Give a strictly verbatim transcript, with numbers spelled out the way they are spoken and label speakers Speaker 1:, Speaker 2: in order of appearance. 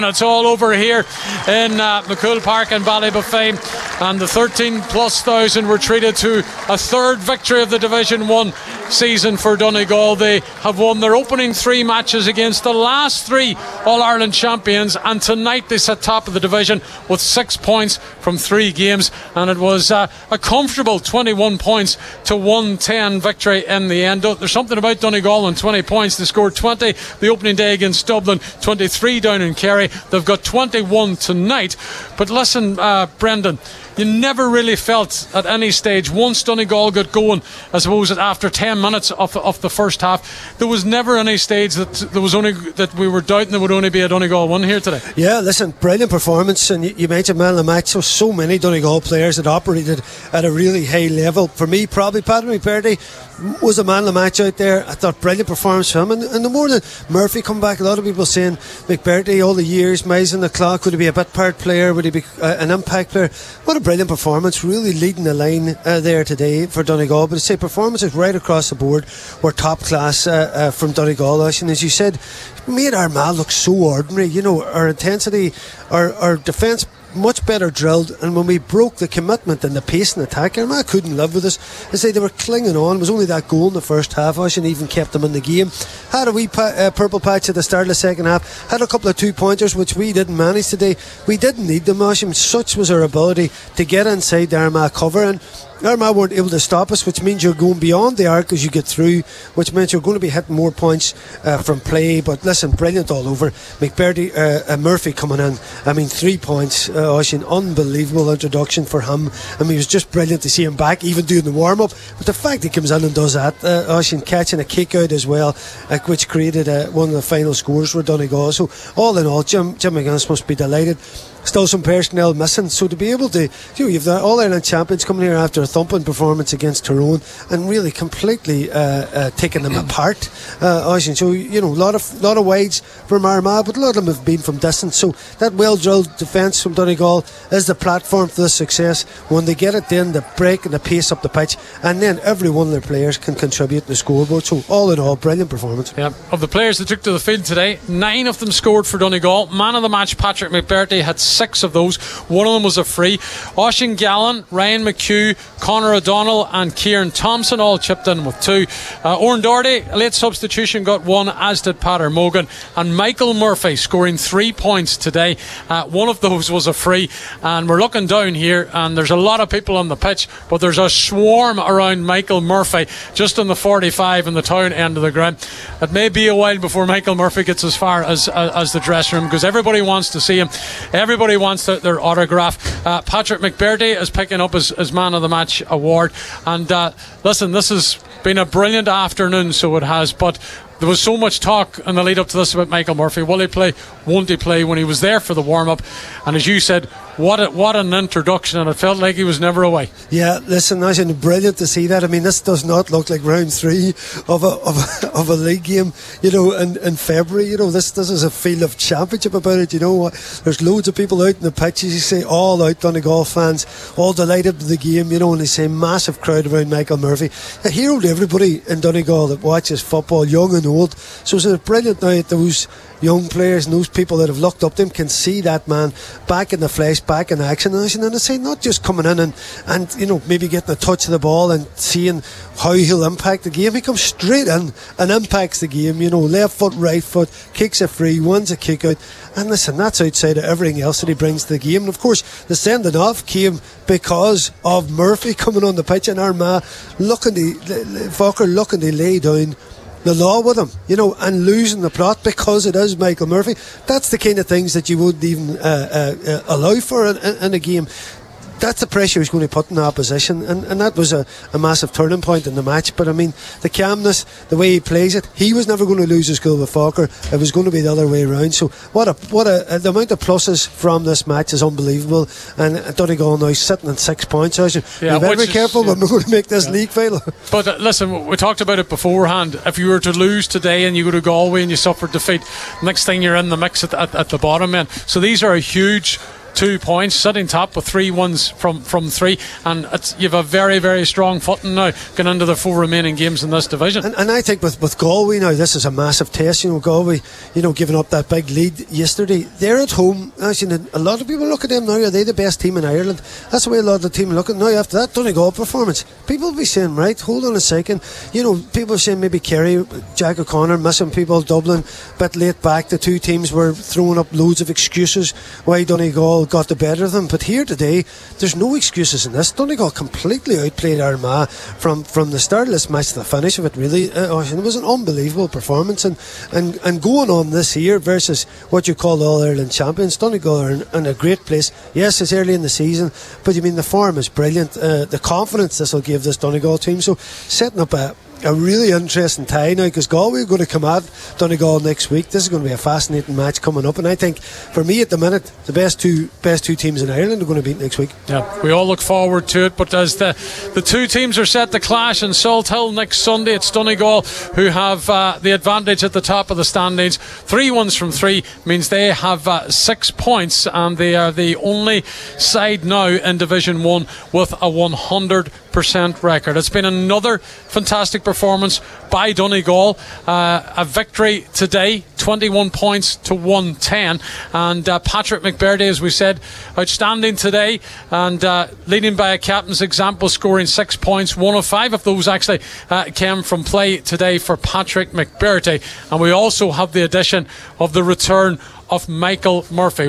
Speaker 1: It's all over here in uh, McCool Park in Ballybofey, and the thirteen plus thousand were treated to a third victory of the Division one season for Donegal. They have won their opening three matches against the last three All-Ireland champions, and tonight they sit top of the division with six points from three games, and it was uh, a comfortable twenty-one points to one ten victory in the end. There's something about Donegal and twenty points. They scored twenty the opening day against Dublin, twenty-three down in Kerry. They've got twenty-one tonight. But listen, uh, Brendan, you never really felt at any stage, once Donegal got going, I suppose that after ten minutes of, of the first half, there was never any stage that there was only that we were doubting there would only be a Donegal one here today.
Speaker 2: Yeah, listen, brilliant performance, and you, you mentioned man of the match. So so many Donegal players that operated at a really high level. For me, probably Patrick McBurdy was a man of the match out there. I thought brilliant performance from him, and, and the more that Murphy come back, a lot of people saying McBurdy all the years, miles on the clock, would he be a bit part player, would he be uh, an impact player? What a brilliant performance, really leading the line uh, there today for Donegal. But I say performances right across the board were top class uh, uh, from Donegal. And as you said, made Armagh look so ordinary. You know, our intensity, our, our defence much better drilled, and when we broke the commitment and the pace and attack, Armagh couldn't live with us. I say they were clinging on. It was only that goal in the first half. I shouldn't even kept them in the game. Had a wee pa- uh, purple patch at the start of the second half. Had a couple of two pointers which we didn't manage today. We didn't need them, Osham. Such was our ability to get inside the Armagh cover, and Armagh weren't able to stop us, which means you're going beyond the arc as you get through, which means you're going to be hitting more points uh, from play. But listen, brilliant all over. McBurdy, uh, uh, Murphy coming in, I mean, three points, uh, Oisin, unbelievable introduction for him. I mean, it was just brilliant to see him back, even doing the warm-up. But the fact he comes in and does that, uh, Oisin, catching a kick out as well, uh, which created uh, one of the final scores for Donegal. So all in all, Jim, Jim McGuinness must be delighted. Still some personnel missing, so to be able to, you know, you've the All-Ireland champions coming here after a thumping performance against Tyrone and really completely uh, uh, taking them apart. Uh, so, you know, a lot of lot of wides from Armagh, but a lot of them have been from distance. So that well-drilled defence from Donegal is the platform for this success. When they get it, then the break and the pace up the pitch, and then every one of their players can contribute to the scoreboard. So all in all, brilliant performance.
Speaker 1: Yeah. Of the players that took to the field today, nine of them scored for Donegal. Man of the match, Patrick McBurdy, had six of those. One of them was a free. Oisin Gallen, Ryan McHugh, Conor O'Donnell and Kieran Thompson all chipped in with two. uh, Oran Doherty, a late substitution, got one, as did Pater Morgan, and Michael Murphy scoring three points today. Uh, one of those was a free, and we're looking down here and there's a lot of people on the pitch, but there's a swarm around Michael Murphy just on the forty-five in the town end of the ground. It may be a while before Michael Murphy gets as far as, as, as the dressing room, because everybody wants to see him, everybody wants to, their autograph. uh, Patrick McBurdy is picking up his, his man of the match award, and uh, listen, this has been a brilliant afternoon, so it has. But there was so much talk in the lead up to this about Michael Murphy. Will he play? Won't he play? When he was there for the warm up, and as you said, what a, what an introduction, and it felt like he was never away.
Speaker 2: Yeah, listen, I think brilliant to see that. I mean, this does not look like round three of a of a, of a league game, you know, in, in February. You know, this this is a feel of championship about it. You know, there's loads of people out in the pitches. You say all out Donegal fans, all delighted with the game. You know, and they say massive crowd around Michael Murphy, a hero to everybody in Donegal that watches football, young and old. So it's brilliant now that those young players and those people that have looked up to him can see that man back in the flesh, back in action. And I say, not just coming in and, and you know, maybe getting a touch of the ball and seeing how he'll impact the game. He comes straight in and impacts the game, you know, left foot, right foot, kicks a free, wins a kick out. And listen, that's outside of everything else that he brings to the game. And of course, the sending off came because of Murphy coming on the pitch, and Armagh looking to, Fokker looking to lay down the law with him, you know, and losing the plot because it is Michael Murphy. That's the kind of things that you wouldn't even uh, uh, uh, allow for in, in a game. That's the pressure he's going to put in the opposition, and, and that was a, a massive turning point in the match. But I mean, the calmness, the way he plays it, he was never going to lose his goal with Fokker. It was going to be the other way around. So what a what a, the amount of pluses from this match is unbelievable. And Donegal now sitting in six points. So yeah, be very careful when yeah. we're going to make this yeah. league final.
Speaker 1: But uh, listen, we talked about it beforehand. If you were to lose today and you go to Galway and you suffered defeat, next thing you're in the mix at, at, at the bottom end. So these are a huge two points, sitting top with three wins from, from three, and it's, you have a very, very strong footing now going into the four remaining games in this division.
Speaker 2: And, and I think with, with Galway now, this is a massive test. You know, Galway, you know, giving up that big lead yesterday. They're at home. Actually, a lot of people look at them now. Are they the best team in Ireland? That's the way a lot of the team look at now. After that Donegal performance, people will be saying, right, hold on a second. You know, people are saying maybe Kerry, Jack O'Connor missing people, Dublin, bit late back. The two teams were throwing up loads of excuses why Donegal got the better of them. But here today, there's no excuses in this. Donegal completely outplayed Armagh from, from the start of this match to the finish of it, really. Uh, it was an unbelievable performance. And, and, and going on this year versus what you call the All-Ireland champions, Donegal are in, in a great place. Yes, it's early in the season, but you mean the form is brilliant. Uh, the confidence this will give this Donegal team. So setting up a A really interesting tie now, because Galway are going to come at Donegal next week. This is going to be a fascinating match coming up, and I think for me at the minute the best two best two teams in Ireland are going to beat next week.
Speaker 1: Yeah, we all look forward to it. But as the the two teams are set to clash in Salt Hill next Sunday, it's Donegal who have uh, the advantage at the top of the standings. Three wins from three means they have uh, six points, and they are the only side now in Division One with a one hundred percent record. It's been another fantastic performance by Donegal. Uh, a victory today, twenty-one points to one ten, and uh, Patrick McBurdy, as we said, outstanding today, and uh, leading by a captain's example, scoring six points. One of five of those actually uh, came from play today for Patrick McBurdy. And we also have the addition of the return of Michael Murphy.